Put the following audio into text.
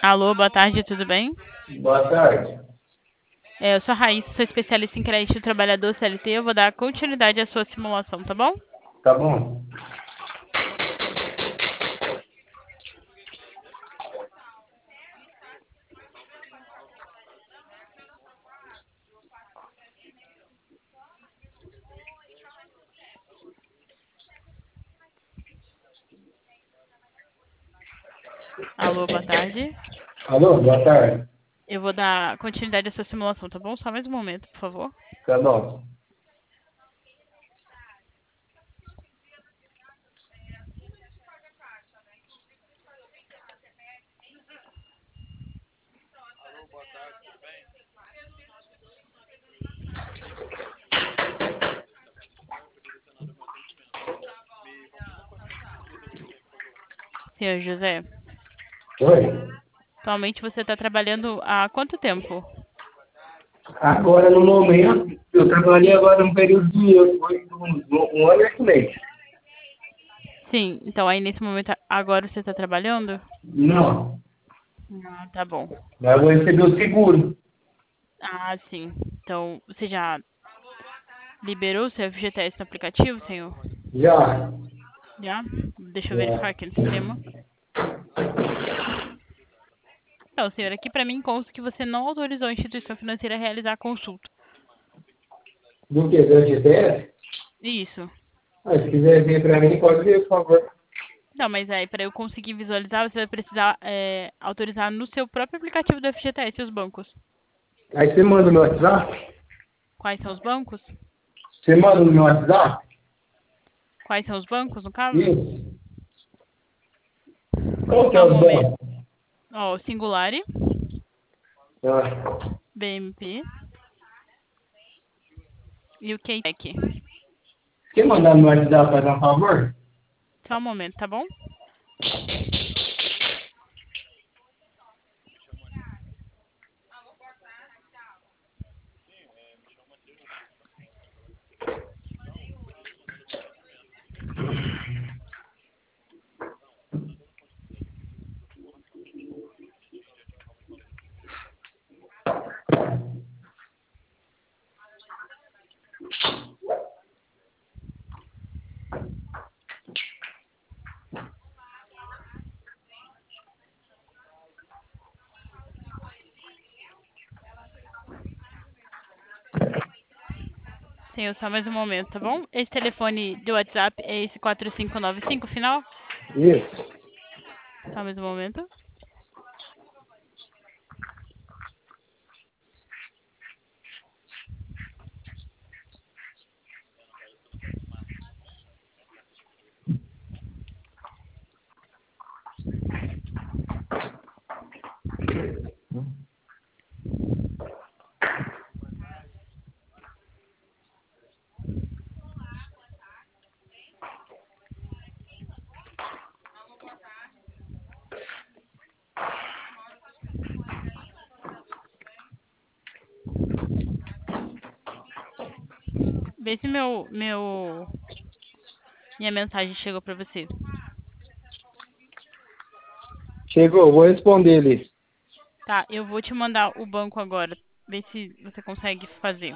Alô, boa tarde, tudo bem? Boa tarde. Eu sou a Raíssa, sou especialista em crédito do trabalhador CLT. Eu vou dar continuidade à sua simulação, tá bom? Tá bom? Alô, boa tarde. Alô, boa tarde. Eu vou dar continuidade à sua simulação, tá bom? Só mais um momento, por favor. Tá bom. Senhor José, Oi. atualmente você está trabalhando há quanto tempo? Agora, no momento, eu trabalhei agora um período de um ano e 8 meses. Sim, então aí nesse momento agora você está trabalhando? Não, Ah, tá bom. mas eu vou receber o seguro. Ah, sim. Então, você já liberou o seu FGTS no aplicativo, senhor? Já, Já? Deixa eu verificar já. aqui no sistema. Não, senhor, aqui para mim consta que você não autorizou a instituição financeira a realizar a consulta. Do que? Do FGTS? Isso. Se quiser ver pra mim, pode ver, por favor. Não, mas aí para eu conseguir visualizar, você vai precisar autorizar no seu próprio aplicativo do FGTS os bancos. Aí você manda no meu WhatsApp? Quais são os bancos? Você manda no meu WhatsApp? Quais são os bancos, no caso? Isso. Qual que é Só um o momento. banco? Ó, o Singulari, Ah, BMP e o Keytech. quer mandar no WhatsApp para dar um favor? Só um momento, tá bom? Senhor, só mais um momento, tá bom? Esse telefone do WhatsApp é esse 4595 final? Isso. Só mais um momento. Vê se minha mensagem chegou pra você. Chegou, vou responder ele. Tá, eu vou te mandar o banco agora. Vê se você consegue fazer.